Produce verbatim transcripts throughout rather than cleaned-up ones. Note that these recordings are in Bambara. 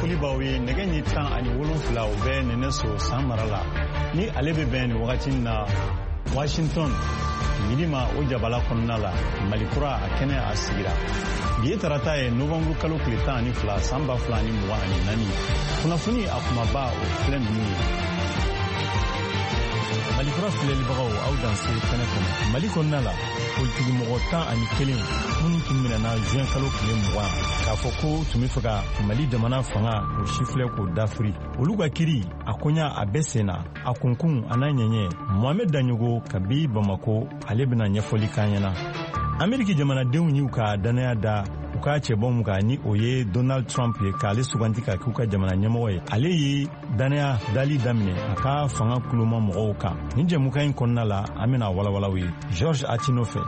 foli b'aw ye nɛgɛ ɲɛ tan ani wolonfila o bɛ nɛnɛ so san mara la ni ale bɛ bɛn nin wagati na Washington midi ma o jabala kɔnɔna la Malikura a kɛnɛ a sigira bi ye tarata ye nɔvɛmburu kalo tile tan ani fila san ba fila ani mugan ani naani kunnafoni a kumaba o filɛ ninnu ye. Malikura filɛlibagaw aw danse kɛnɛ kɔnɔ Mali kɔnɔna la politiki mɔgɔ tan ani kelen minnu tun minɛna juin kalo tile mugan k'a fɔ ko tun bɛ fɛ ka Mali jamana fanga o si filɛ k'o dafiri olu ka kiri a koɲa a bɛɛ senna a kunkun a n'a ɲɛɲɛ Mohamed Daɲogo kabi Bamako ale bɛna ɲɛfɔli k'an ɲɛna. Ameriki jamanadenw y'u ka danaya da u ka cɛbɔ mun kan ni o ye Donald Trump ye k'ale suganti ka k'u ka jamana ɲɛmɔgɔ ye ale ye danaya dali daminɛ a ka fanga kuloma mɔgɔw kan. Nin jɛmukan in kɔnɔna la an bɛna walawalaw ye George Atino fɛ.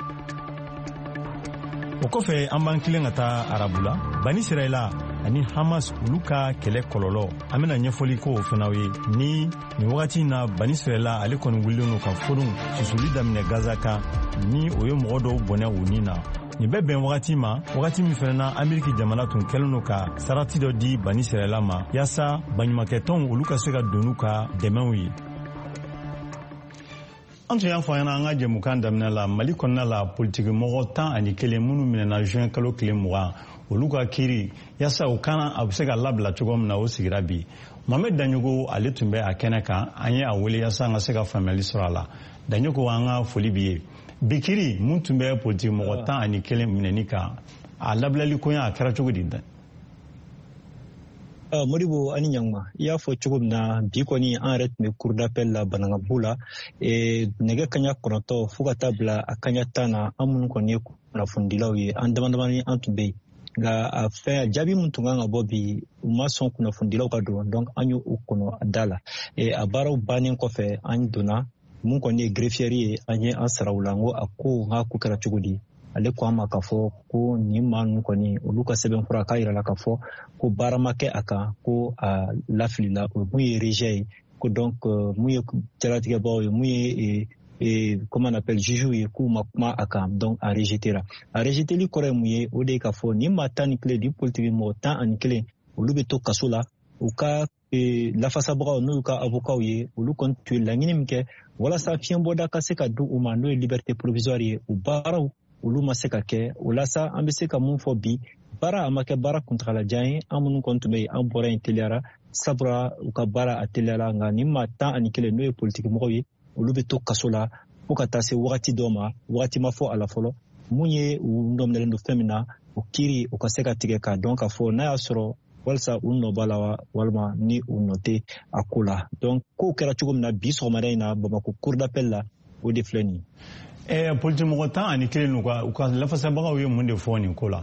O kɔfɛ an b'an kilen ka taa Arabu la Bani Israila ani Hamas olu ka kɛlɛ kɔlɔlɔ an bɛna ɲɛfɔli k'o fɛnɛ ye ni nin wagati na Bani Israila ale kɔni wulilen no ka fɔdun susuli daminɛ Gaza kan ni o ye mɔgɔ dɔw bɔnɛ u ni na. Nin bɛ bɛn wagati ma wagati min fɛnɛ na Ameriki jamana tun kɛlen no ka sarati dɔ di Bani Israila ma yaasa baɲumankɛtɔnw olu ka se ka don n'u ka dɛmɛw ye. An tun y'a fɔ an ka jɛmukan daminɛ la Mali kɔnɔna la politiki mɔgɔ tan ani kelen minnu minɛna juin kalo tile mugan olu ka kiri yaasa u kana a bɛ se ka labila cogo min na o sigira bi. Mohamed Daɲogo ale tun bɛ a kɛnɛ kan an ye a wele yaasa an ka se ka faamuyali sɔrɔ a la. Daɲogo an ka foli b'i ye. Bi kiri mun tun bɛ politiki mɔgɔ tan ani kelen minɛni kan a labilali koɲa a kɛra cogo di? Modibo ani ɲangma i y'a fɔ cogo min na bi kɔni an yɛrɛ tun bɛ cour d'appel la Banangabu la nɛgɛ kaɲa kɔnɔntɔn fo ka taa bila a kaɲa tan na an minnu kɔni ye kunnafonidilaw ye an damadamani an tun bɛ yen nka a fɛn jaabi min tun kan ka bɔ bi u ma sɔn kunnafonidilaw ka don donc an y'u kɔnɔ da la a baaraw bannen kɔfɛ an donna mun kɔni ye greffier ye an ye an sara u la n ko a ko n ka ko kɛra cogo di ale ko an ma k'a fɔ ko nin maa ninnu kɔni olu ka sɛbɛnfura k'a yira la k'a fɔ ko baara ma kɛ a kan ko a lafilila o mun ye rejet ye ko donc mun ye jaratigɛbaw ye mun ye et comment on appelle juge ye k'u ma kuma a kan donc a rejetera a rejeteli kɔrɔ ye mun ye o de ye k'a fɔ nin maa tan ni kelen ni politiki mɔgɔ tan ani kelen olu bɛ to kaso la u ka lafasabagaw n'u ka avocat ye olu kɔni tun ye laɲini min kɛ walasa fiɲɛbɔda ka se ka di u ma n'o ye liberté provisoire ye u baaraw olu ma se ka kɛ o la sa an bɛ se ka mun fɔ bi baara a ma kɛ baara kuntagalajan ye an minnu kɔni tun bɛ yen an bɔra yen teliyara sabula u ka baara a teliyara nka nin maa tan ani kelen n'o ye politiki mɔgɔw ye olu bɛ to kaso la fo ka taa se wagati dɔ ma wagati ma fɔ a la fɔlɔ mun ye u nɔminɛlen don fɛn min na o kiiri u ka se ka tigɛ k'a dɔn k'a fɔ n'a y'a sɔrɔ walasa u nɔ b'a la wa walima ni u nɔ tɛ a ko la donc kow kɛra cogo min na bi sɔgɔmada in na Bamako cour d'appel la o de filɛ nin ye. Eh, politiki mɔgɔ tan ani kelen n'u ka u ka lafasabagaw ye mun de fɔ nin ko la?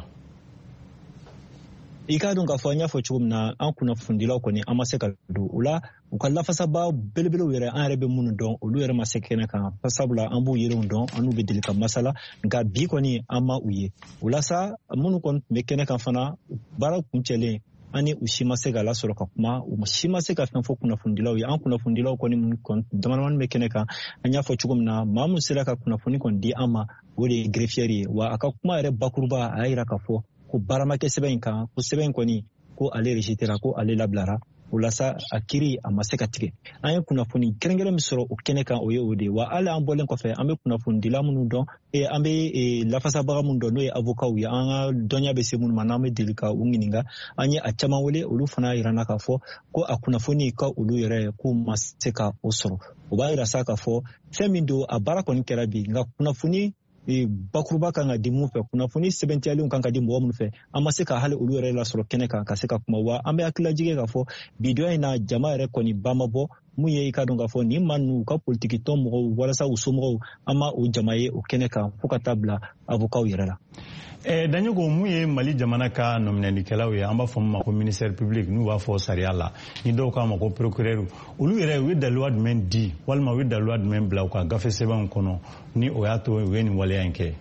I k'a dɔn k'a fɔ an y'a fɔ cogo min na an kunnafonidilaw kɔni an ma se ka don o la u ka lafasaba belebelew yɛrɛ an yɛrɛ bɛ minnu dɔn olu yɛrɛ ma se kɛnɛ kan sabula an b'u yerenw dɔn an n'u bɛ deli ka masala nka bi kɔni an ma u ye o la sa minnu kɔni tun bɛ kɛnɛ kan fana baara kuncɛlen an ni u si ma se ka lasɔrɔ ka kuma u si ma se ka fɛn fɔ kunnafonidilaw ye an kunnafonidilaw kɔni damadamani bɛ kɛnɛ kan an y'a fɔ cogo min na maa min sera ka kunnafoni kɔni di an ma o de ye greffier ye wa a ka kuma yɛrɛ bakuruba a y'a yira k'a fɔ ko baara ma kɛ sɛbɛn in kan ko sɛbɛn in kɔni ko ale rejetera ko ale labilara o la sa a kiiri a ma se ka tigɛ an ye kunnafoni kɛrɛnkɛrɛn min sɔrɔ o kɛnɛ kan o ye o de wa hali an bɔlen kɔfɛ an bɛ kunnafonidila minnu dɔn an bɛ lafasabaga minnu dɔn n'o ye avocat ye an ka dɔnniya bɛ se minnu ma n'an bɛ deli ka u ɲininka an ye a caman wele olu fana y'a yirana k'a fɔ ko a kunnafoni ka olu yɛrɛ k'u ma se ka o sɔrɔ o b'a yira sa k'a fɔ fɛn min don a baara kɔni kɛra bi nka kunnafoni bakuruba kan ka di mun fɛ kunnafoni sɛbɛntiyalenw kan ka di mɔgɔ minnu fɛ an ma se ka hali olu yɛrɛ lasɔrɔ kɛnɛ kan ka se ka kuma wa an bɛ hakililajigɛ k'a fɔ bidɔn in na jama yɛrɛ kɔni ba ma bɔ mun ye i ka dɔn k'a fɔ nin maa ninnu u ka politiki tɔn mɔgɔw walasa u somɔgɔw an ma o jama ye o kɛnɛ kan fo ka taa bila avocaw yɛrɛ la. Eh, Daɲogo mun ye Mali jamana ka nɔminɛlikɛlaw ye an b'a fɔ min ma ko ministère public n'u b'a fɔ sariya la ni dɔw k'a ma ko procureur olu yɛrɛ u ye daliluwa jumɛn di walima u ye daliluwa jumɛn bila u ka gafe sɛbɛnw kɔnɔ ni o y'a to u ye nin waleya in kɛ?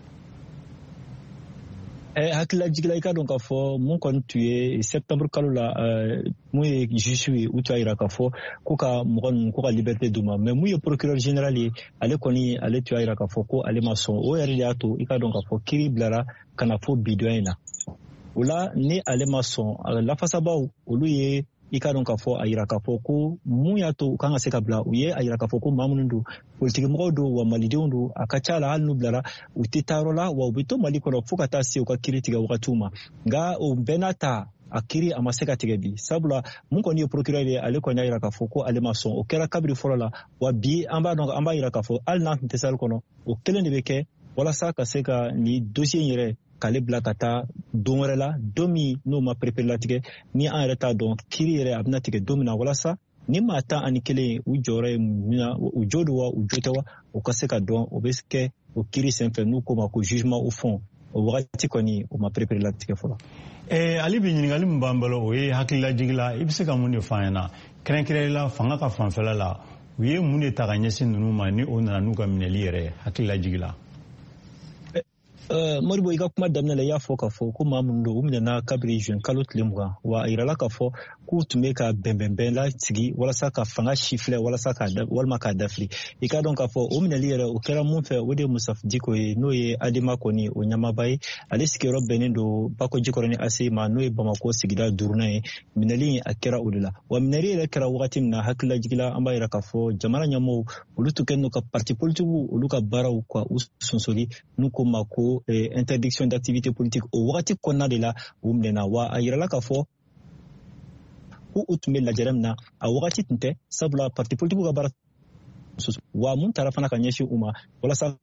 Eh, hakililajigila i ka dɔn k'a fɔ mun kɔni tun ye septembre kalo la mun ye juge ye u tun y'a yira k'a fɔ ko ka mɔgɔ ninnu ko ka liberté d'u ma mais mun ye procureur général ye ale kɔni ale tun y'a yira k'a fɔ ko ale ma sɔn o yɛrɛ de y'a to i ka dɔn k'a fɔ kiiri bilara ka na fɔ bi dɔn in na. o la ni ale ma sɔn lafasabaw olu ye i ka dɔn k'a fɔ a yira k'a fɔ ko mun y'a to u kan ka se ka bila u ye a yira k'a fɔ ko maa minnu don politikimɔgɔw don wa malidenw don a ka ca la hali n'u bilara u tɛ taa yɔrɔ la wa u bɛ to mali kɔnɔ fo ka taa se u ka kiiri tigɛ wagatiw ma nka o bɛɛ n'a ta a kiiri a ma se ka tigɛ bi sabula mun kɔni ye procureur ye ale kɔni y'a yira k'a fɔ ko ale ma sɔn o kɛra kabiri fɔlɔ la wa bi an b'a dɔn an b'a yira k'a fɔ hali n'a tun tɛ sali kɔnɔ o kelen de bɛ kɛ walasa ka se ka nin dossier in yɛrɛ k'ale bila ka taa don wɛrɛ la don min n'o ma perepere latigɛ ni an yɛrɛ t'a dɔn kiiri yɛrɛ a bɛna tigɛ don min na walasa ni maa tan ani kelen u jɔyɔrɔ ye mun na u jo don wa u jo tɛ wa u ka se ka dɔn o bɛ kɛ o kiiri senfɛ n'u ko ma ko jugement au fond o wagati kɔni o ma perepere latigɛ fɔlɔ. Eh, ali bi ɲininkali min b'an bolo o ye hakililajigi la i bɛ se ka mun de fɔ an ɲɛna kɛrɛnkɛrɛnnenya la fanga ka fanfɛla la u ye mun de ta ka ɲɛsin ninnu ma ni o nana n'u ka minɛli yɛrɛ hakililajigi la. Moribo i ka kuma daminɛ la i y'a fɔ k'a fɔ ko maa minnu don u minɛna kabiri juin kalo tile mugan wa a yirala k'a fɔ k'u tun bɛ ka bɛnbɛnbɛn la sigi walasa ka fanga sifilɛ walasa k'a da walima k'a dafili i ka dɔn k'a fɔ o minɛli yɛrɛ o kɛra mun fɛ o de ye Musa Diko ye n'o ye Adema kɔni o ɲamaba ye ale sigiyɔrɔ bɛnnen don Bako Jikɔrɔ ni A C ma n'o ye Bamako sigida duurunan ye minɛli a kɛra o de la wa minɛli yɛrɛ kɛra wagati min na hakililajigila an b'a yira k'a fɔ jamana ɲɛmɔgɔw olu tun kɛlen don ka parti politigiw olu ka baaraw ka u sonsori n'u ko ma ko Eh, interdiction d'activité politique o wagati kɔnɔna de la u minɛna wa a yirala k'a fɔ ko u tun bɛ lajɛrɛ min na a wagati tun tɛ sabula parti politique ka baara wa mun taara fana ka ɲɛsin u ma walasa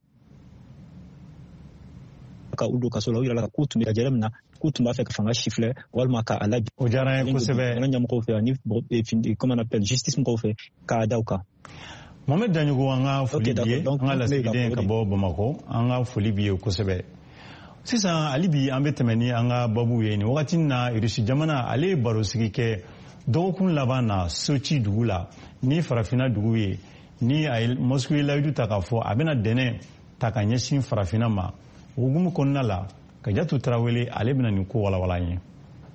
ka u don kaso la u yirala k'u tun bɛ lajɛrɛ min na k'u tun b'a fɛ ka fanga sifilɛ walima ka a labi o diyara n ye kosɛbɛ jamana ɲɛmɔgɔw fɛ ani comment on appelle justice mɔgɔw fɛ k'a da u kan. Mohamed Danyogo an ka foli b'i ye an ka lasigiden ka bɔ Bamako an ka foli b'i ye kosɛbɛ sisan hali bi an bɛ tɛmɛ ni an ka babu ye nin wagati na Irisi jamana ale ye baro sigi kɛ dɔgɔkun laban na Sochi dugu la ni farafinna dugu ye ni a ye Moscou ye layidu ta k'a fɔ a bɛna dɛnɛ ta ka ɲɛsin farafinna ma o hukumu kɔnɔna la Kajatu Tarawele ale bɛna nin ko walawala an ye.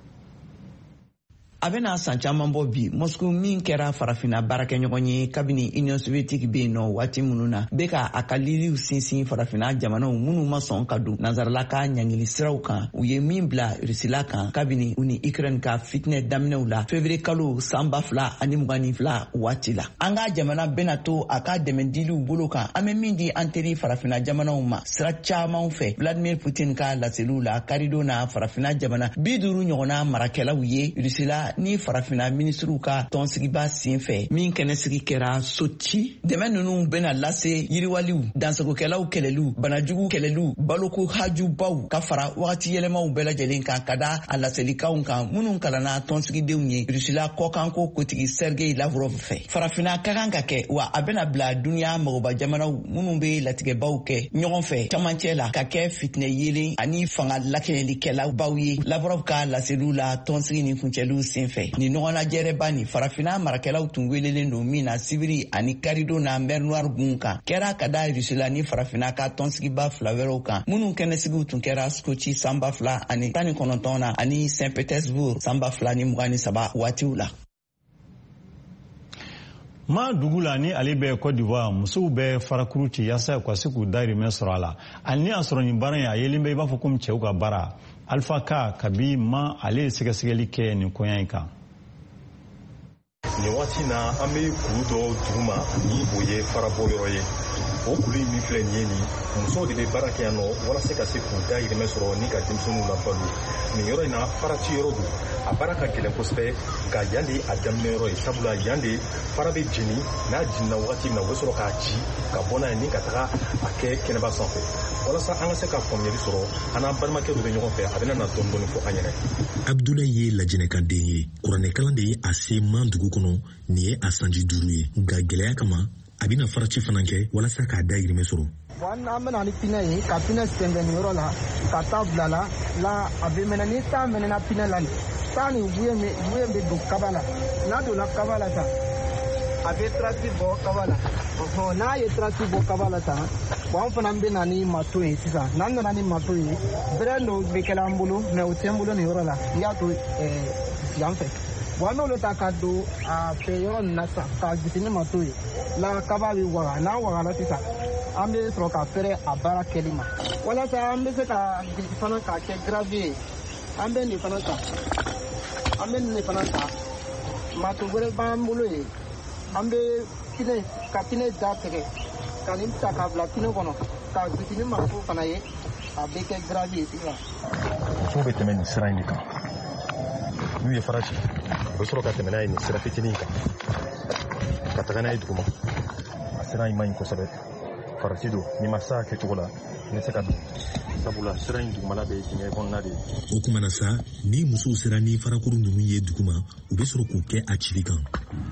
A bɛna san caman bɔ bi Moscou min kɛra farafina baarakɛɲɔgɔn ye kabini Union Soviétique bɛ yen nɔ waati minnu na bɛ ka a ka liliw sinsin farafina jamanaw minnu ma sɔn ka don nansarala ka ɲangili siraw kan u ye min bila Rusila kan kabini u ni Ukraine ka fitinɛ daminɛw la février kalo san ba fila ani mugan ni fila waati la an ka jamana bɛna to a ka dɛmɛ diliw bolo kan an bɛ min di an teri farafina jamanaw ma sira caman fɛ Vladimir Putin ka laseliw la karido na farafina jamana bi duuru ɲɔgɔnna marakɛlaw ye Rusila ni farafina ministriw ka tɔnsigiba senfɛ min kɛnɛsigi kɛra Sochi dɛmɛ ninnu bɛna lase yiriwaliw dansagokɛlaw kɛlɛliw banajugu kɛlɛliw baloko hajubaw ka fara wagati yɛlɛmaw bɛɛ lajɛlen kan ka da a laselikaw kan minnu kalanna tɔnsigidenw ye Rusila kɔkanko kotigi Sergei Lavrov fɛ farafina ka kan ka kɛ wa a bɛna bila duniya magoba jamanaw minnu bɛ latigɛbaw kɛ ɲɔgɔn fɛ camancɛ la ka kɛ fitinɛ yelen ani fanga lakɛɲɛlikɛlaw ye Lavrov ka laseliw la tɔnsigi ni kuncɛliw sen fɛ ni ɲɔgɔnlajɛrɛba ni farafina marakɛlaw tun welelen don min na sibiri ani karido na mer noir gun kan kɛra ka da Rusila ni farafina ka tɔnsigiba fila wɛrɛw kan minnu kɛnɛsigiw tun kɛra Sochi sanba fila ani tan ni kɔnɔntɔn na ani Saint Petersburg sanba fila ni mugan ni saba waatiw la. Ma dugu la ni ale bɛ Côte d'Ivoire musow bɛ farakuru ci yaasa ka se k'u dahirimɛ sɔrɔ a la hali ni y'a sɔrɔ nin baara in a yelen bɛ i b'a fɔ komi cɛw ka baara Alpha Ka kabi ma ale ye sɛgɛsɛgɛli kɛ nin koɲa in kan. Nin waati na an bɛ kuru dɔ dugu ma ni o ye farabɔ yɔrɔ ye o kuru in min filɛ nin ye nin musow de bɛ baara kɛ yan nɔ walasa ka se k'u dahirimɛ sɔrɔ ni ka denmisɛnninw labalo nin yɔrɔ in na farati yɔrɔ don a baara ka gɛlɛn kosɛbɛ nka yan de a daminɛ yɔrɔ ye sabula yan de fara bɛ jeni n'a jiginna wagati min na u bɛ sɔrɔ k'a ci ka bɔ n'a ye ni ka taga a kɛ kɛnɛba sanfɛ walasa an ka se ka faamuyali sɔrɔ an n'an balimakɛ dɔ bɛ ɲɔgɔn fɛ a bɛna na dɔɔni dɔɔni fɔ an ɲɛna. Abdoulaye ye lajɛnɛkanden ye kuranɛkalan de ye a se man dugu kɔnɔ nin ye a sanji duuru ye nka gɛlɛya kama a bɛna farati fana kɛ walasa k'a dahirimɛ sɔrɔ. An bɛna ni pinɛ ye ka pinɛ sɛnbɛn nin yɔrɔ la ka taa bila la la a bɛ mɛnɛ ni taa mɛnɛna pinɛ la taa ni buye bɛ don kaba la n'a donna kaba la tan a bɛ trasi bɔ kaba la n'a ye trasi bɔ kaba la tan an fana bɛ na ni mato ye sisan n'an nana ni mato ye bɛrɛ dɔw bɛ kɛ an bolo mɛ o tɛ n bolo nin yɔrɔ la n y'a to yan fɛ an n'olu ta ka don a fɛ yɔrɔ nin na sisan k'a gosi ni mato ye la kaba bɛ waga n'a wagala sisan an bɛ sɔrɔ ka fɛrɛ a baara kɛli ma walasa an bɛ se ka fana k'a kɛ gravier ye an bɛ nin fana ta an bɛ nin fana ta mato wɛrɛ b'an bolo ye an bɛ pinɛ ka pinɛ da tigɛ ka nin ta k'a bila pinɛ kɔnɔ ka bitini mariko fana ye a bɛ kɛ garaji ye sisan. musow bɛ tɛmɛ nin sira in de kan n'u ye fara ci u bɛ sɔrɔ ka tɛmɛ n'a ye nin sira fitinin kan ka taga n'a ye duguma a sira in man ɲi kosɛbɛ farati don n'i ma sa kɛcogo la ne se ka don sabula sira in dugumala bɛ dingɛ kɔnɔna de ye. o tuma na sa ni musow sera ni farakuru ninnu ye duguma u bɛ sɔrɔ k'u kɛ a cili kan.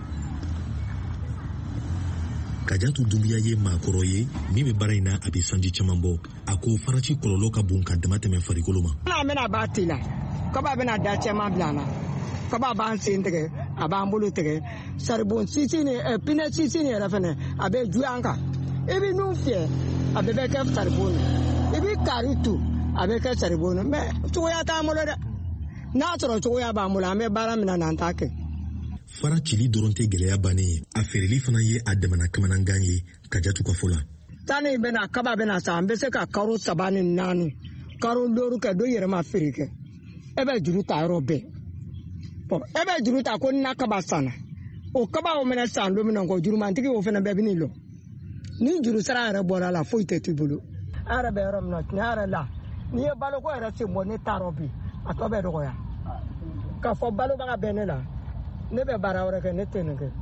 Kajatu Dumbuya ye maakɔrɔ ye min bɛ baara in na a bɛ sanji caman bɔ a ko faraci kɔlɔlɔ ka bon ka dama tɛmɛ farikolo ma. n'a bɛna b'a ti la kaba bɛna da cɛman bila an na kaba b'an sen tigɛ a b'an bolo tigɛ saribon sisi ni pinɛ sisi ni yɛrɛ fɛnɛ a bɛ juguya an kan i bɛ nun fiyɛ a bɛɛ bɛ kɛ saribon na i bɛ kari tu a bɛ kɛ saribon na mɛ cogoya t'an bolo dɛ n'a sɔrɔ cogoya b'an bolo an bɛ baara min na n'an t'a kɛ. Fara cili dɔrɔn tɛ gɛlɛya bannen ye a feereli fana ye a damana kamanagan ye Kajatu ka fɔ la. Tani bɛna kaba bɛna sa an bɛ se ka karo saba ni naani karo duuru kɛ dɔ yɛrɛ ma feere kɛ e bɛ juru ta yɔrɔ bɛɛ e bɛ juru ta ko na kaba sanna o kaba o minɛ san don min na ko jurumantigi o fana bɛɛ bɛ n'i lɔ ni juru sara yɛrɛ bɔra la foyi tɛ t'i bolo a yɛrɛ bɛ yɔrɔ min na tiɲɛ yɛrɛ la n'i ye baloko yɛrɛ sen bɔ ne taarɔ bi a tɔ bɛ dɔgɔya k'a fɔ balobaga bɛ ne la ne bɛ baara wɛrɛ kɛ ne tɛ nin kɛ.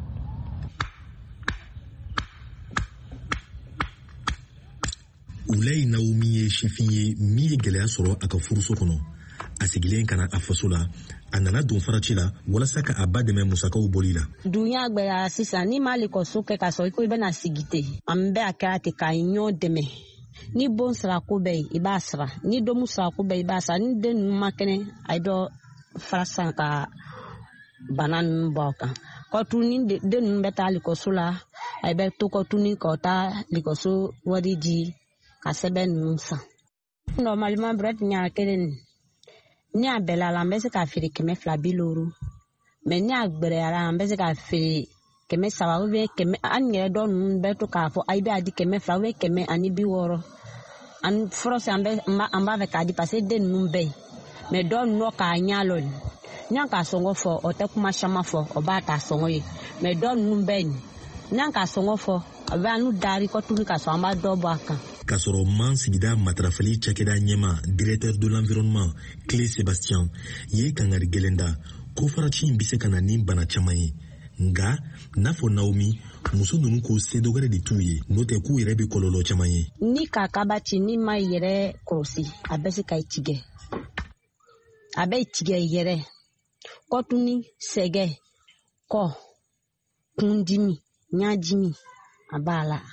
Ulayi Naomi ye sifin ye min ye gɛlɛya sɔrɔ a ka furuso kɔnɔ a sigilen kana a faso la a nana don faraci la walasa ka a ba dɛmɛ musakaw bɔli la. Dunya gbɛra sisan ni ma lekɔso kɛ ka sɔrɔ i ko i bɛna sigi ten an bɛ a kɛra ten k'a ɲɔgɔn dɛmɛ ni bon sarako bɛ yen i b'a sara ni domu sarako bɛ yen i b'a sara ni den ninnu ma kɛnɛ a ye dɔ fara san ka bana ninnu bɔ a kan kɔtuni den ninnu bɛ taa lekɔso la a bɛ to kɔtuni ka taa lekɔso wari di ka sɛbɛn ninnu san. Normalement brɛt ɲa kelen ni a bɛɛ la an bɛ se k'a feere kɛmɛ fila bi looro mais ni a gbɛrɛyara an bɛ se k'a feere kɛmɛ saba ou bien kɛmɛ an yɛrɛ dɔ ninnu bɛ to k'a fɔ ayi bɛ a di kɛmɛ fila ou bien kɛmɛ ani bi wɔɔrɔ an fɔlɔ se an bɛ an b'a fɛ k'a di parce que den ninnu bɛ yen mais dɔ ninnu k'a ɲa lɔ n'an k'a sɔngɔ fɔ o tɛ kuma caman fɔ o b'a ta sɔngɔ ye mais dɔ ninnu bɛ yen n'an k'a sɔngɔ fɔ a bɛ an n'u dari kɔtuni ka sɔrɔ an b'a dɔ bɔ a kan. K'a sɔrɔ man sigida matarafali cakɛda ɲɛma directeur de l'environnement Clé Sébastien ye kangari gɛlɛn da ko faraci in bɛ se ka na ni bana caman ye nka n'a fɔ Naomi muso ninnu ko se dɔgɔrɛ de t'u ye n'o tɛ k'u yɛrɛ bɛ kɔlɔlɔ caman ye. Ni k'a kaba ci ni ma yɛrɛ kɔlɔsi a bɛ se ka i tigɛ a bɛ tigɛ yɛrɛ kɔtuni sɛgɛ kɔ kundimi ɲajimi a b'a la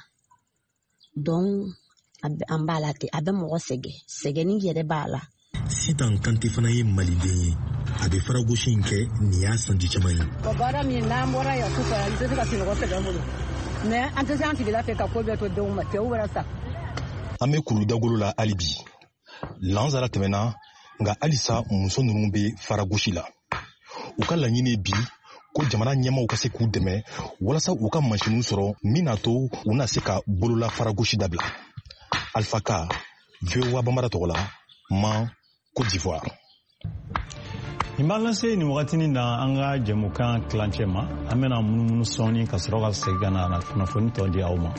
donc an b'a la ten a bɛ mɔgɔ sɛgɛ sɛgɛni yɛrɛ b'a la. Sitan Kante fana ye maliden ye a bɛ faragosi in kɛ nin y'a sanji caman ye. o baara min n'an bɔra yan su fɛ an tɛ se ka sunɔgɔ sɛgɛn bolo mais an tɛ se an sigila fɛ ka ko bɛɛ to denw ma cɛw wɛrɛ sa. An bɛ kuru dagolo la hali bi lansara tɛmɛna nka halisa muso ninnu bɛ faragosi la u ka laɲini bi ko jamana ɲɛmaw ka se k'u dɛmɛ walasa u ka mansiniw sɔrɔ min n'a to u na se ka bolola faragosi dabila. Alpha K, V O A Bambara tɔgɔ la, Man, Côte d'Ivoire. Nin b'an lase nin wagatinin na an ka jɛmukan tilancɛ ma an bɛna munumunu sɔɔni ka sɔrɔ ka segin ka na kunnafoni tɔ di aw ma.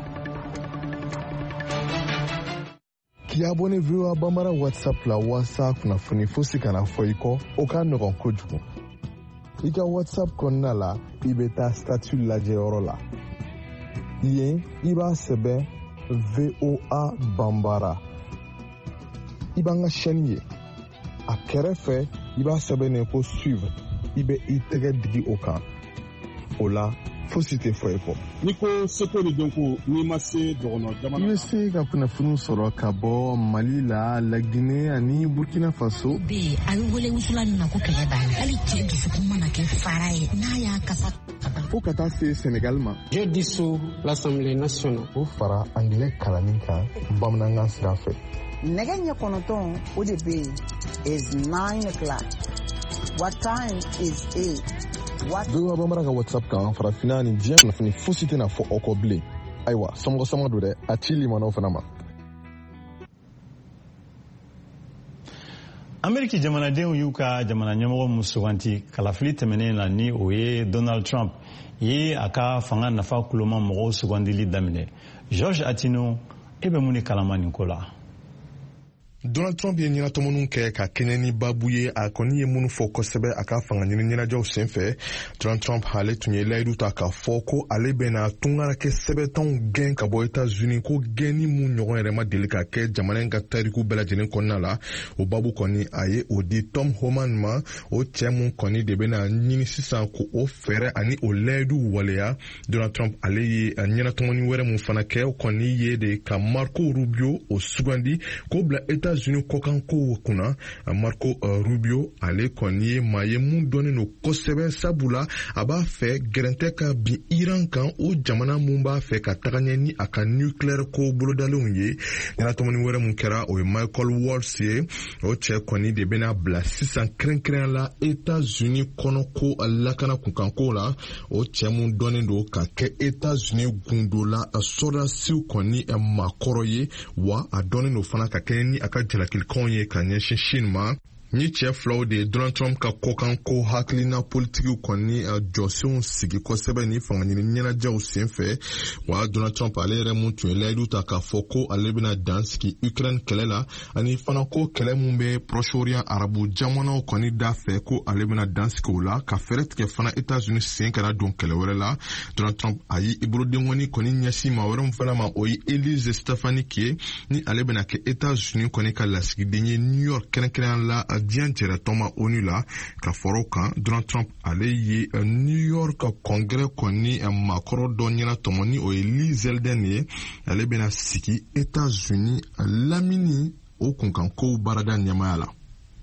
K'i abonné V O A Bambara WhatsApp la walasa kunnafoni fosi kana fɔ i kɔ o ka nɔgɔn kojugu. I ka WhatsApp kɔnɔna la i bɛ taa statut lajɛ yɔrɔ la yen i b'a sɛbɛn V O A Bambara i b'an ka chaîne ye a kɛrɛfɛ i b'a sɛbɛnnen ko suivre i bɛ i tɛgɛ digi o kan o la fosi tɛ fɔ i kɔ. Ni ko seko ni dɔnko n'i ma se dɔgɔnɔ jamana. I bɛ se ka kunnafoni sɔrɔ ka bɔ Mali la Laginɛ ani Burkina Faso. Bi a bɛ wele wusula nin ma ko kɛlɛ banna hali cɛ dusukun mana kɛ fara ye n'a y'a kasa. Fo ka taa se Sénégal ma. Je dissous l'Assemblée nationale. O fara anglais kalanni kan bamanankan sira fɛ. Nɛgɛ ɲɛ kɔnɔntɔn o de bɛ yen is nine o'clock. What time is eight? V O A Bambara ka WhatsApp kan farafinna ni diɲɛ kunnafoni fosi tɛna fɔ aw kɔ bilen. Ayiwa somɔgɔ sama don dɛ a ci limanaw fana ma. Ameriki jamanadenw y'u ka jamana ɲɛmɔgɔ mun suganti kalafili tɛmɛnen na ni o ye Donald Trump ye a ka fanga nafa kuloma mɔgɔw sugandili daminɛ. George Atino e bɛ mun ni kalama nin ko la? Donald Trump ye ɲɛnatɔmɔniw kɛ ka kɛɲɛ ni babu ye a kɔni ye minnu fɔ kosɛbɛ a ka fanga ɲini ɲɛnajɛw senfɛ. Donald Trump ale tun ye layidu ta k'a fɔ ko ale bɛna tunkara kɛ sɛbɛtanw gɛn ka bɔ États-Unis ko gɛnni mun ɲɔgɔn yɛrɛ ma deli ka kɛ jamana in ka tariku bɛɛ lajɛlen kɔnɔna la. O babu kɔni a ye o di Tom Homan ma. O cɛ mun kɔni de bɛna ɲini sisan ko o fɛɛrɛ ani o layidu waleya. Donald Trump ale ye ɲɛnatɔmɔni wɛrɛ mun fana kɛ o kɔni ye de ka Marco Rubio o sugandi k'o bila États États-Unis kɔkanko kunna. Marco uh, Rubio ale kɔni ye maa ye mun dɔnnen no kosɛbɛ sabula a b'a fɛ gɛrɛntɛ ka bin Iran kan o jamana mun b'a fɛ ka taga ɲɛ ni a ka nucléaire ko bolodalenw ye. Ɲɛnatɔmɔni wɛrɛ mun kɛra o ye Michael Waltz ye. O cɛ kɔni de bɛna bila sisan kɛrɛnkɛrɛnya la États-Unis kɔnɔ ko lakana kunkanko la. O cɛ mun dɔnnen do ka kɛ États-Unis gundo la sɔrɔdasiw kɔni makɔrɔ ye wa a dɔnnen do fana ka kɛ ni a ka jalakilikanw ye ka ɲɛsin Chine ma. Ni cɛ filaw de Donald Trump ka kɔkanko hakilina politikiw kɔni jɔsenw sigi kosɛbɛ ni fanga ɲini ɲɛnajɛw senfɛ. Wa Donald Trump ale yɛrɛ mun tun ye layidu ta k'a fɔ ko ale bɛna dan sigi Ukraine kɛlɛ la ani fana ko kɛlɛ mun bɛ Proche-Orient arabu jamanaw kɔni da fɛ ko ale bɛna dan sigi o la ka fɛrɛ tigɛ fana États-Unis sen kana don kɛlɛ wɛrɛ la. Donald Trump a ye iborodenkɔni kɔni ɲɛsin maa wɛrɛ mun fana ma o ye Elise Stefanik ye ni ale bɛna kɛ États-Unis kɔni ka lasigiden ye New York kɛrɛnkɛrɛnya la diɲɛ jɛrɛtɔma ONU la ka fɔrɔ kan. Donald Trump ale ye New York congrès kɔni makɔrɔ dɔ ɲɛna tɔmɔ ni o ye Lee Zeldin ye. Ale bɛna sigi États-Unis lamini o kunkankow baarada ɲɛmaya la.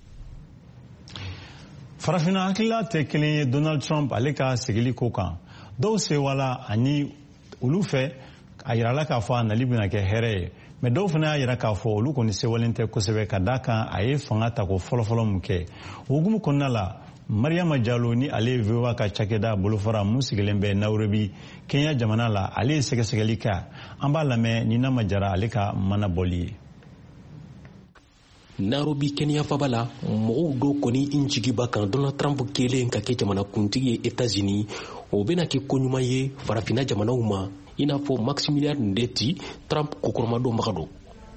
Farafina hakilila tɛ kelen ye Donald Trump ale ka segili ko kan. Dɔw sewala ani olu fɛ a yirala k'a fɔ a nali bɛna kɛ hɛrɛ ye. Mais dɔw fana y'a yira k'a fɔ olu kɔni sewalen tɛ kosɛbɛ ka d'a kan a ye fanga ta ko fɔlɔfɔlɔ mun kɛ. O hukumu kɔnɔna la Mariama Diallo ni ale ye V O A ka cakɛda bolofara mun sigilen bɛ Nairobi Kenya jamana la ale ye sɛgɛsɛgɛli kɛ. An b'a lamɛn ni Nama Jara ale ka mana bɔli ye. Nairobi Kenya faba la mɔgɔw dɔw kɔni injigiba kan Donald Trump kelen ka kɛ jamana kuntigi ye États-Unis o bɛna kɛ ko ɲuman ye farafina jamanaw ma. I n'a fɔ Maximilian Ndeti Trump kokoromado magado.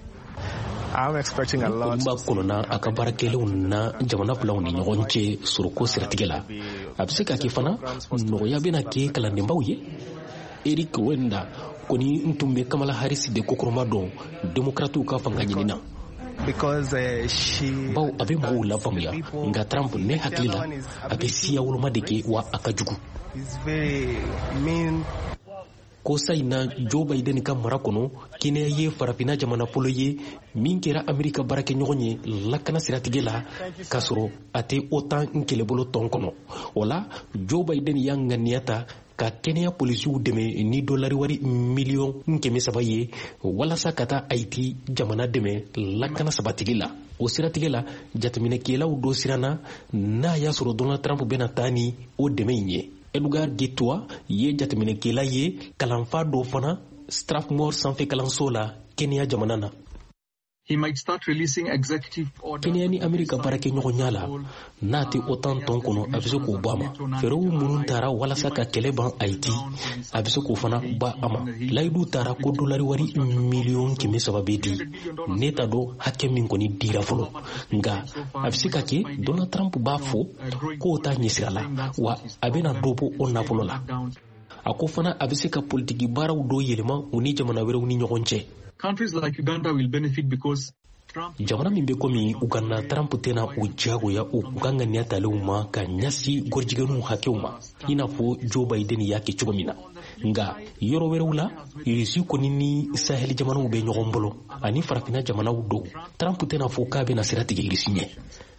I'm expecting a lot. Ba kolona a ka baarakɛlaw na jamana filaw ni ɲɔgɔn cɛ soroko siratigɛ la. A bɛ se ka kɛ fana nɔgɔya bɛna kɛ kalandenbaw ye. Eric Wenda kɔni n tun bɛ Kamala Harris de kokoromado Democratiw ka fanga ɲini na. Because uh, she baw a bɛ mɔgɔw lafaamuya nka Trump ne hakili la a bɛ siya woloma de kɛ wa a ka jugu. He's very mean. Ko sayina Joe Biden ka mara kɔnɔ Kenya ye farafina jamana fɔlɔ ye min kɛra Amerika baarakɛ ɲɔgɔn ye lakana siratigɛ la k'a sɔrɔ a tɛ OTAN kɛlɛbolo tɔn kɔnɔ. O la Joe Biden y'a ŋaniya ta ka Kenya polisiw dɛmɛ ni dolari wari miliyɔn kɛmɛ saba ye walasa ka taa Haiti jamana dɛmɛ lakana sabatigi la. O siratigɛ la jateminɛkɛlaw dɔ siranna n'a y'a sɔrɔ Donald Trump bɛna taa ni o dɛmɛ in ye. Edgar Gitwa ye jateminɛkɛla ye kalanfa dɔ fana Strathmore sanfɛ kalanso la Kenya jamana na. He might start releasing executive orders. Kenya ni Amerika baarakɛ ɲɔgɔnya la n'a tɛ OTAN tɔn kɔnɔ a bɛ se k'o bɔ a ma. Fɛɛrɛw minnu taara walasa ka kɛlɛ ban Haiti a bɛ se k'o fana ba a ma. Layidu taara ko dolari wari miliyɔn kɛmɛ saba bɛ di. Ne t'a dɔn hakɛ min kɔni dira fɔlɔ nka a bɛ se ka kɛ Donald Trump b'a fɔ k'o t'a ɲɛsira la wa a bɛna dɔ bɔ o nafolo la. A ko fana a bɛ se ka politiki baaraw dɔ yɛlɛma u ni jamana wɛrɛw ni ɲɔgɔn cɛ. Countries like Uganda will benefit because Trump jamana min bɛ komi Uganda Trump tɛna o jagoya o ka ŋaniya talenw ma ka ɲɛsi gɔrijigɛnuw hakɛw ma i n'a fɔ Joe Biden y'a kɛ cogo min na. Nka yɔrɔ wɛrɛw la Irisi kɔni ni Sahel jamanaw bɛ ɲɔgɔn bolo ani farafina jamanaw dɔw Trump tɛna fɔ k'a bɛna sira tigɛ Irisi ɲɛ.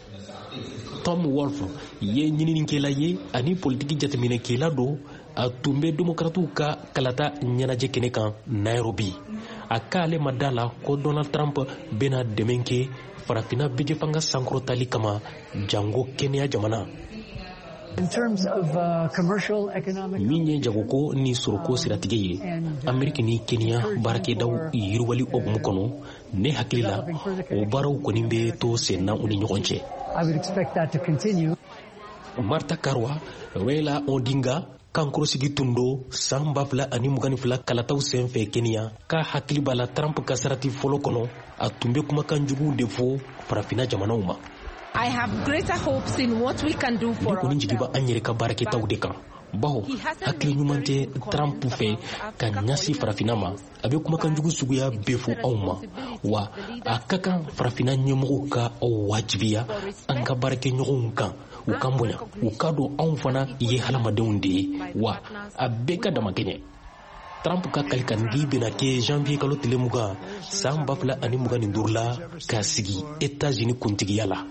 Tom Wolf ye ɲininikɛla ye ani politiki jateminɛkɛla dɔ a tun bɛ Democratiw ka kalata ɲɛnajɛ kɛnɛ kan Nairobi. A k'ale ma da la ko Donald Trump bɛna dɛmɛ kɛ farafina bijefanga sankɔrɔtali kama jango Kenya jamana. In terms of uh, commercial economic min ye jagoko ni soroko siratigɛ ye Amerika ni Kenya baarakɛdaw yiriwali hokumu kɔnɔ ne hakili la o baaraw kɔni bɛ to sen na u ni ɲɔgɔn cɛ. I would expect that to continue. Marta Karwa, Raila Odinga, kankorosigi tundo san ba fila ani mugani fila kalataw senfɛ Kenya ka hakili bala Trump ka sarati fɔlɔ kɔnɔ a tun bɛ kumakan jugu de fɔ farafina jamanaw ma. I have greater hopes in what we can do for ourselves. Ni jigi bɛ an yɛrɛ ka baarakɛtaw de kan. Bawo hakili ɲuman tɛ Trump fɛ ka ɲasi farafina ma a bɛ kumakan jugu suguya bɛɛ fɔ aw ma wa a ka kan farafina ɲɛmɔgɔw ka aw wajibiya an ka baarakɛɲɔgɔnw kan u kan bonya u ka don anw fana ye hadamadenw de ye wa a bɛɛ ka dama kɛɲɛ. Trump ka kalikandi bɛna kɛ janvier kalo tile mugan san ba fila ani mugan ni duuru la ka sigi États-Unis kuntigiya la.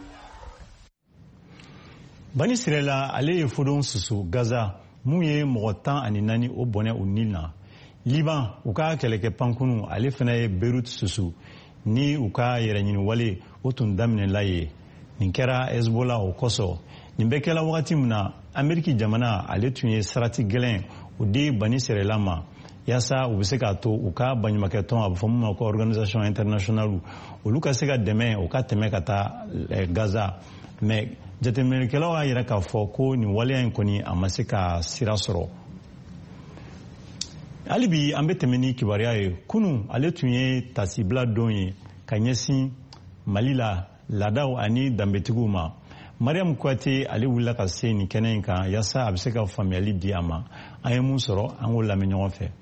Bani Sirela ale ye fodon susu Gaza mun ye mɔgɔ tan ani naani o bɔnɛ o Nil na. Liban u ka kɛlɛkɛ pankunu ale fana ye Beirut susu ni u ka yɛrɛɲini wale o tun daminɛla ye. Nin kɛra Hezbollah o kosɔn. Nin bɛ kɛla wagati min na Ameriki jamana ale tun ye sarati gɛlɛn o di Bani Sirela ma yasa u bɛ se k'a to u ka baɲumankɛtɔn a bɛ fɔ mun ma ko organisation internationale olu ka se ka dɛmɛ u ka tɛmɛ ka taa Gaza mais jateminɛkɛlaw y'a yira k'a fɔ ko nin waleya in kɔni a ma se ka sira sɔrɔ. Hali bi an bɛ tɛmɛ ni kibaruya ye kunun ale tun ye tasibila don ye ka ɲɛsin Mali la laadaw ani danbetigiw ma. Mariam Kouyaté ale wulila ka se nin kɛnɛ in kan yasa a bɛ se ka faamuyali di a ma. An ye mun sɔrɔ an k'o lamɛn ɲɔgɔn fɛ.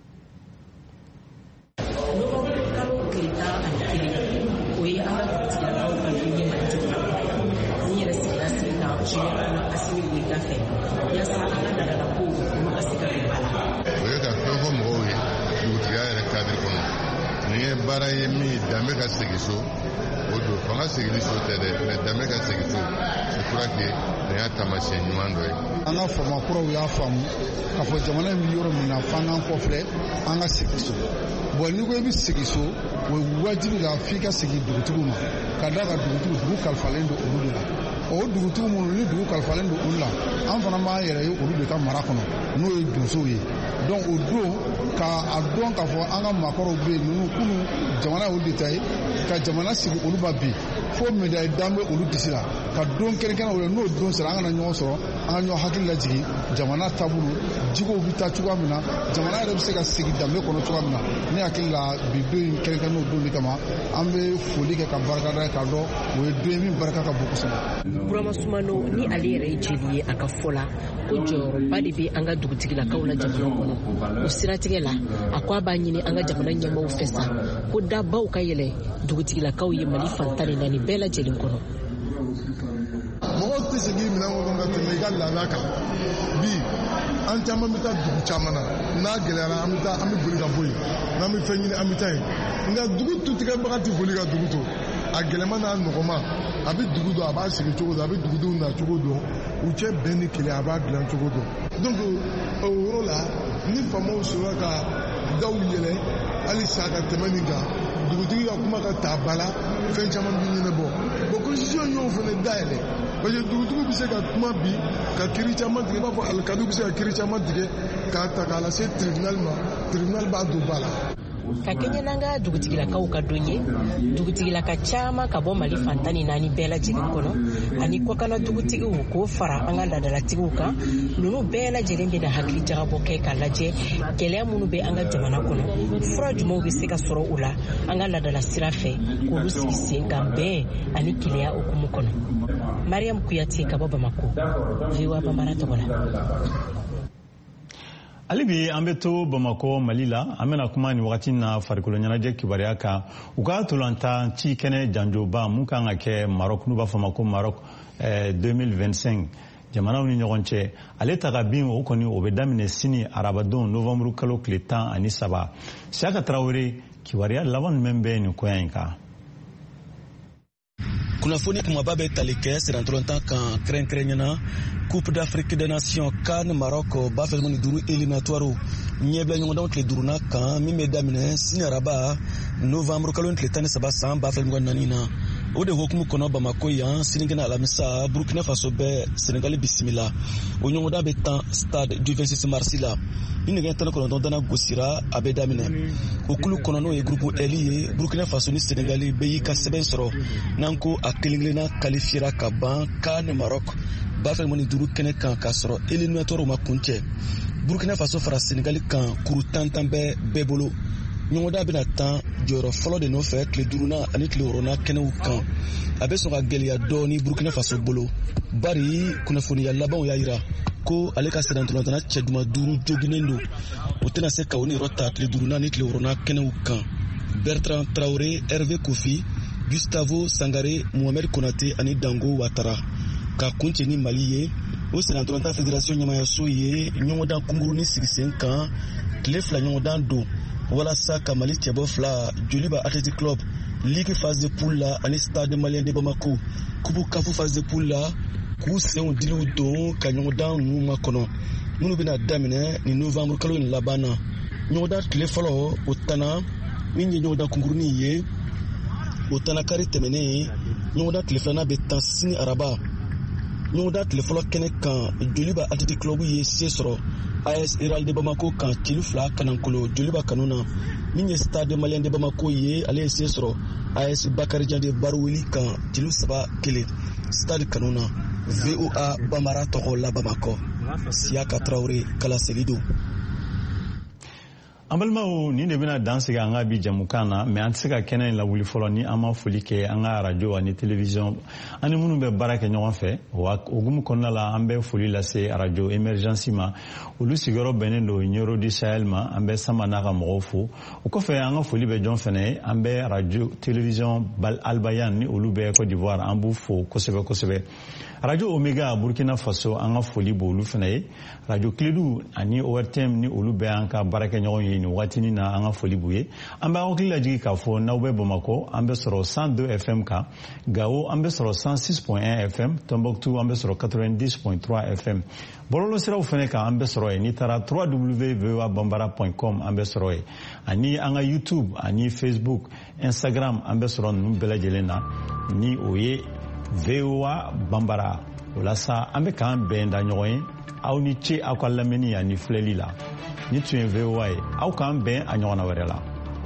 Baara ye min danbe ka segin so o don fanga segin so tɛ dɛ mais danbe ka segin so je crois que nin y'a taamasiyɛn ɲuman dɔ ye. An ka famakuraw y'a faamu k'a fɔ jamana in bɛ yɔrɔ min na f'an k'an kɔfilɛ an ka segin so bon n'i ko i bɛ segin so o ye wajibi la f'i ka segin dugutigiw ma ka d'a kan dugutigiw dugu kalifalen don olu de la o dugutigiw minnu ni dugu kalifalen don olu la an fana b'an yɛrɛ ye olu de ka mara kɔnɔ n'o ye donsow ye donc o don k'a dɔn k'a fɔ an ka maakɔrɔw bɛ yen ninnu kunun jamana y'olu de ta ye ka jamana sigi olu ba bi fo médaille d'an bɛ olu disi la ka don kɛrɛnkɛrɛn o la n'o don sera an kana ɲɔgɔn sɔrɔ an ka ɲɔgɔn hakili lajigin jamana taabolo jigow bɛ taa cogoya min na jamana yɛrɛ bɛ se ka sigi danbe kɔnɔ cogoya min na ne hakili la bi don in kɛrɛnkɛrɛn n'o don de kama an bɛ foli kɛ ka barika da k'a dɔn o ye don ye min barika ka bon kosɛbɛ. Burama Sumano ni ale yɛrɛ ye jeli ye a ka fɔ la ko jɔyɔrɔba de bɛ an ka dugutigilakaw la jamana kɔnɔ o siratigɛ la a ko a b'a ɲini an ka jamana ɲɛmɔgɔw fɛ sa ko dabaw ka yɛlɛ dugutigilakaw ye Mali fantan ni naani bɛɛ lajɛlen kɔnɔ. Mɔgɔw tɛ segin minɛn kɔnɔ ka tɛmɛ i ka laada kan bi an caman bɛ taa dugu caman na n'a gɛlɛyara an bɛ taa an bɛ boli ka bɔ yen n'an bɛ fɛn ɲini an bɛ taa yen nka dugu tutigɛbaga tɛ boli ka dugu to a gɛlɛma n'a nɔgɔma a bɛ dugu dɔn a b'a sigi cogo dɔn a bɛ dugudenw na cogo dɔn u cɛ bɛn ni kelen a b'a dilan cogo dɔn donc o yɔrɔ la ni faamaw sɔrɔ ka daw yɛlɛ hali sa ka tɛmɛ nin kan dugutigi ka kuma ka ta ba la fɛn caman bɛ ɲɛnabɔ bon constitution y'o fana dayɛlɛ parce que dugutigi bɛ se ka kuma bi ka kiiri caman tigɛ i b'a fɔ alikadu bɛ se ka kiiri caman tigɛ k'a ta k'a lase tribunal ma tribunal b'a don ba la. Ka kɛɲɛ n'an ka dugutigilakaw ka don ye dugutigilaka caman ka bɔ Mali fantan ni naani bɛɛ lajɛlen kɔnɔ ani kɔkana dugutigiw k'o fara an ka laadalatigiw kan ninnu bɛɛ lajɛlen bɛna hakili jagabɔ kɛ k'a lajɛ gɛlɛya minnu bɛ an ka jamana kɔnɔ fura jumɛnw bɛ se ka sɔrɔ u la an ka laadala sira fɛ k'olu sigi sen kan bɛn ani kelenya hukumu kɔnɔ. Mariam Kouyaté ka bɔ Bamako, V O A Bambara tɔgɔ la. Ali bi an bɛ to Bamako Mali la an bɛna kuma ni wagati na farikolo ɲɛnajɛ kibaruya kan u ka tolantan ci kɛnɛ janjoba mun kan ka kɛ Maroc n'u b'a fɔ ma ko Maroc deux mille vingt-cinq jamanaw ni ɲɔgɔn cɛ ale taga bin o kɔni o bɛ daminɛ sini arabadon novembre kalo tile tan ani saba Siaka Traoré kibaruya laban jumɛn bɛ nin koya in kan. Kunnafoni kumaba bɛ tali kɛ sirantɔlɔntan kan kɛrɛnkɛrɛnɲɛna Coupe d'Afrique des Nations CAN Maroc ba fɛn ni duuru éliminatoire ɲɛbila ɲɔgɔndanw tile duurunan kan min bɛ daminɛ sini araba novembre kalo tile tan ni saba san ba fɛn naani na o de hokumu kɔnɔ Bamako yan sinigɛnɛ alamisa Burkina Faso bɛ Senegal bisimila o ɲɔgɔndan bɛ tan stade du vingt-six mars la ni nɛgɛ tan ni kɔnɔntɔn dana gosira a bɛ daminɛ o kulu kɔnɔ n'o ye groupe L ye Burkina Faso ni Senegal bɛ y'i ka sɛbɛn sɔrɔ n'an ko a kelen-kelenna qualifiera ka ban CAN Maroc ba fɛ mɔni duuru kɛnɛ kan k'a sɔrɔ éliminatoire ma kuncɛ Burkina Faso fara Senegal kan kuru tan tan bɛɛ bɛɛ bolo ɲɔgɔndan bɛna tan jɔyɔrɔ fɔlɔ de nɔfɛ tile duurunan ani tile wɔɔrɔnan kɛnɛw kan a bɛ sɔn ka gɛlɛya dɔɔni Burkina Faso bolo bari kunnafoniya labanw y'a jira ko ale ka sɛbɛntɔlɔntɔnna cɛ duman duuru joginnen don o tɛna se ka o niyɔrɔ ta tile duurunan ni tile wɔɔrɔnan kɛnɛw kan Bertrand Traoré, Hervé Kofi, Gustavo Sangare, Mohamed Konate ani Dango Ouattara ka kuncɛ ni Mali ye o sɛbɛntɔlɔntan fédération ɲɛmayaso ye ɲɔgɔndan kunkurunin sigi sen kan tile fila ɲɔgɔndan don walasa ka Mali cɛbɔ fila Joliba Athletic Club Ligue phase de poule la ani Stade Malien de Bamako Coupe CAF phase de poule la k'u senw diliw don ka ɲɔgɔndan ninnu makɔnɔ minnu bɛna daminɛ ni novembre kalo in laban na ɲɔgɔndan tile fɔlɔ o tanna min ye ɲɔgɔndan kunkurunin ye o tanna kari tɛmɛnen ɲɔgɔndan tile filanan bɛ tan sini araba ɲɔgɔndan tile fɔlɔ kɛnɛ kan Joliba Athletic Club ye se sɔrɔ A S Hiral de Bamako kan cilu fila kanankolo Joliba kanu na min ye Stade Malien de Bamako ye ale ye se sɔrɔ A S Bakarijan de Baroueli kan cilu saba kelen Stade kanu na V O A Bambara tɔgɔ la Bamako Siaka Traoré Kala Selido. An balimaw ni de bɛna dan sigi an ka bi jamukan na mais an tɛ se ka kɛnɛ in lawuli fɔlɔ ni an ma foli kɛ an ka radio ani télévision ani minnu bɛ baara kɛ ɲɔgɔn fɛ o hukumu kɔnɔna la an bɛ foli lase radio émergence ma olu sigiyɔrɔ bɛnnen don Nioro du Sahel ma an bɛ sama n'a ka mɔgɔw fo o kɔfɛ an ka foli bɛ jɔn fɛnɛ ye an bɛ radio télévision Albayan ni olu bɛ Côte d'Ivoire an b'u fo kosɛbɛ kosɛbɛ radio Omega Burkina Faso an ka foli b'olu fɛnɛ ye radio Clédou ani O R T M ni olu bɛ an ka baara kɛ ɲɔgɔn ye ni waatini na an ka foli b'u ye an bɛ hakili lajigi k'a fɔ n'aw bɛ Bamako an bɛ sɔrɔ cent deux F M kan Gao an bɛ sɔrɔ cent six point un F M Tombouctou an bɛ sɔrɔ quatre-vingt-dix point trois F M bɔlɔlɔ siraw fɛnɛ kan an bɛ sɔrɔ yen n'i taara w w w point v o a bambara point com an bɛ sɔrɔ yen ani an ka YouTube ani Facebook Instagram an bɛ sɔrɔ ninnu bɛɛ lajɛlen na ni o ye V O A Bambara walasa an bɛ k'an bɛn da ɲɔgɔn ye aw ni ce aw ka lamɛnni ani filɛli la ni tun ye V O A ye aw k'an bɛn a ɲɔgɔnna wɛrɛ la.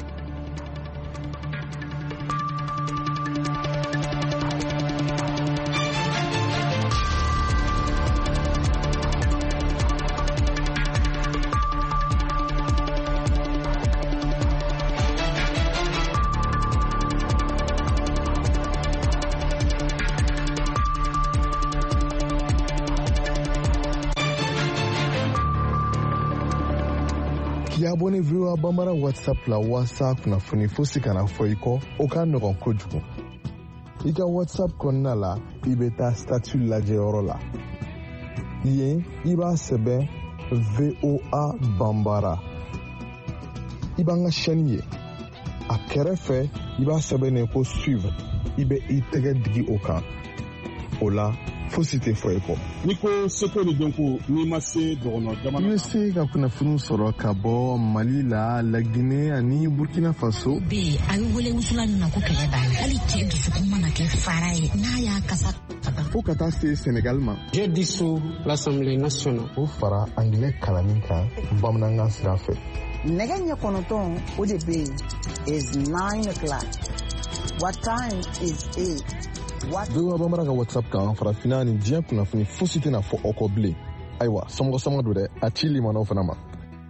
K'i abonné V O A Bambara WhatsApp la walasa kunnafoni fosi kana fɔ i kɔ o ka nɔgɔn kojugu. I ka WhatsApp kɔnɔna la i bɛ taa statut lajɛ yɔrɔ la. Yen i b'a sɛbɛn V O A Bambara. I b'an ka chaîne ye. A kɛrɛfɛ i b'a sɛbɛnnen ko suivre. I bɛ i tɛgɛ digi o kan. O la fosi tɛ fɔ i kɔ. N'i ko seko ni dɔnko n'i ma se dɔgɔnɔ jamana. I bɛ se ka kunnafoni sɔrɔ ka bɔ Mali la, La Guinée ani Burkina Faso. Bi a bɛ wele wusula ninnu na ko kɛlɛ banna. Hali cɛ dusukun mana kɛ fara ye n'a y'a kasa. Fo ka taa se Sénégal ma. J'ai dissous l'Assemblée nationale. O fara anglais kalanni kan bamanankan sira fɛ. Nɛgɛ ɲɛ kɔnɔntɔn o de bɛ yen is nine o'clock. What time is eight? V O A Bambara ka WhatsApp kan farafinna ni diɲɛ kunnafoni fosi tɛna fɔ aw kɔ bilen. Ayiwa sɔmɔgɔ-sɔmɔgɔ don dɛ a ci limanaw fana ma.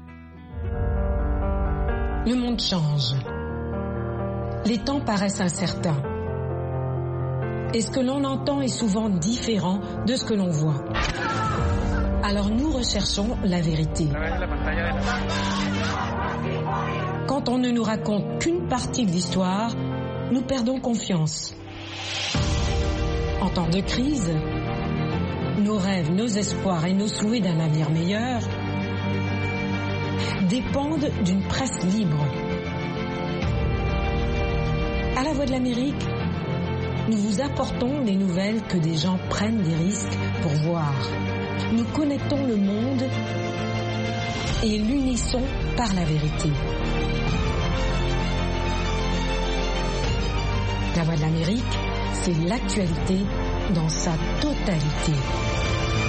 Le monde change. Les temps paraissent incertains. Et ce que l'on entend est souvent différent de ce que l'on voit. Alors nous recherchons la vérité. Quand on ne nous raconte qu'une partie de l'histoire, nous perdons confiance. En temps de crise, nos rêves, nos espoirs et nos souhaits d'un avenir meilleur dépendent d'une presse libre. À la Voix de l'Amérique, nous vous apportons des nouvelles que des gens prennent des risques pour voir. Nous connectons le monde et l'unissons par la vérité. La Voix de l'Amérique, c'est l'actualité dans sa totalité.